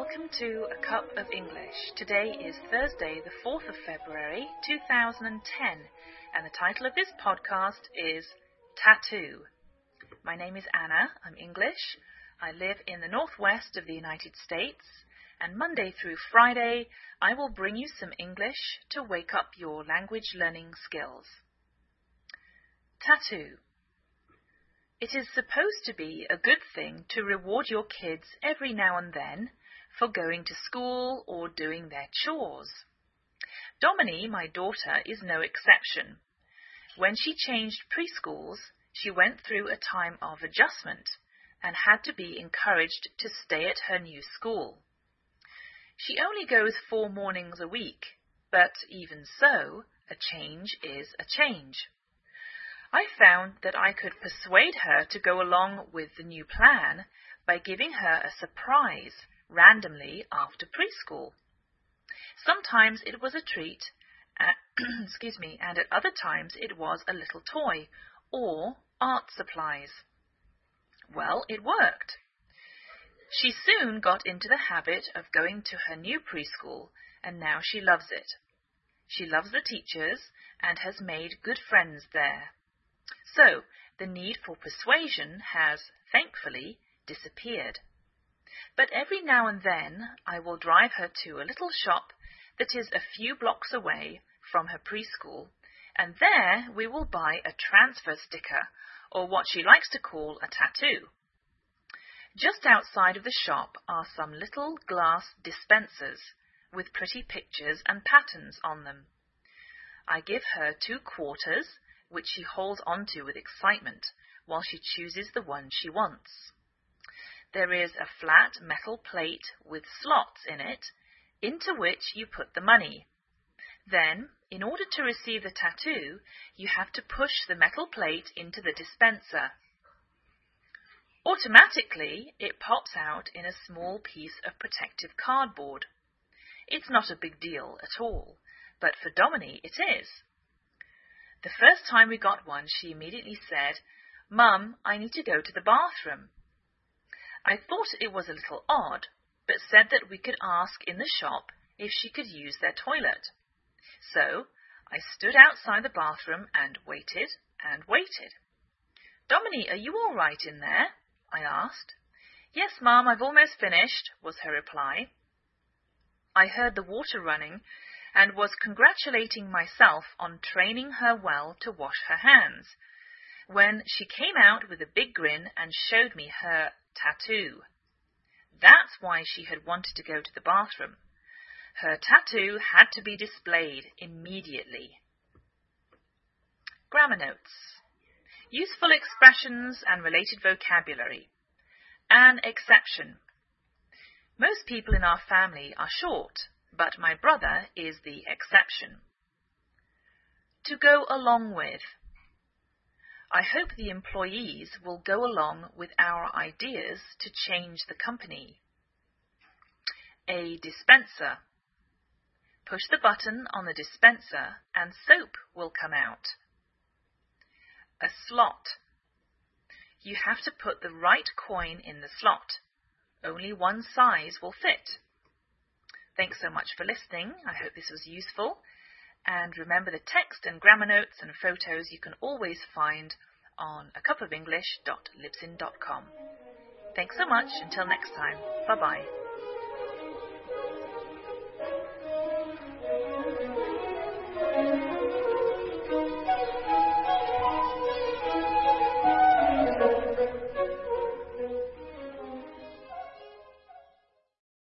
Welcome to A Cup of English. Today is Thursday, the 4th of February, 2010, and the title of this podcast is Tattoo. My name is Anna, I'm English. I live in the northwest of the United States, and Monday through Friday, I will bring you some English to wake up your language learning skills. Tattoo. It is supposed to be a good thing to reward your kids every now and then for going to school or doing their chores. Domini, my daughter, is no exception. When she changed preschools, she went through a time of adjustment and had to be encouraged to stay at her new school. She only goes 4 mornings a week, but even so, a change is a change. I found that I could persuade her to go along with the new plan by giving her a surprise randomly after preschool. Sometimes it was a treat, and at other times it was a little toy or art supplies. Well, it worked. She soon got into the habit of going to her new preschool, and now she loves it. She loves the teachers and has made good friends there. So, the need for persuasion has, thankfully, disappeared. But every now and then I will drive her to a little shop that is a few blocks away from her preschool, and there we will buy a transfer sticker, or what she likes to call a tattoo. Just outside of the shop are some little glass dispensers with pretty pictures and patterns on them. I give her 2 quarters, which she holds onto with excitement while she chooses the one she wants. There is a flat metal plate with slots in it, into which you put the money. Then, in order to receive the tattoo, you have to push the metal plate into the dispenser. Automatically, it pops out in a small piece of protective cardboard. It's not a big deal at all, but for Domini it is. The first time we got one, she immediately said, "Mum, I need to go to the bathroom." I thought it was a little odd, but said that we could ask in the shop if she could use their toilet. So, I stood outside the bathroom and waited and waited. "Domini, are you all right in there?" I asked. "Yes, Mum, I've almost finished," was her reply. I heard the water running and was congratulating myself on training her well to wash her hands, when she came out with a big grin and showed me her tattoo. That's why she had wanted to go to the bathroom. Her tattoo had to be displayed immediately. Grammar notes. Useful expressions and related vocabulary. An exception. Most people in our family are short, but my brother is the exception. To go along with. I hope the employees will go along with our ideas to change the company. A dispenser. Push the button on the dispenser and soap will come out. A slot. You have to put the right coin in the slot. Only one size will fit. Thanks so much for listening. I hope this was useful. And remember, the text and grammar notes and photos you can always find on acupoфenglish.libsyn.com. Thanks so much. Until next time. Bye-bye.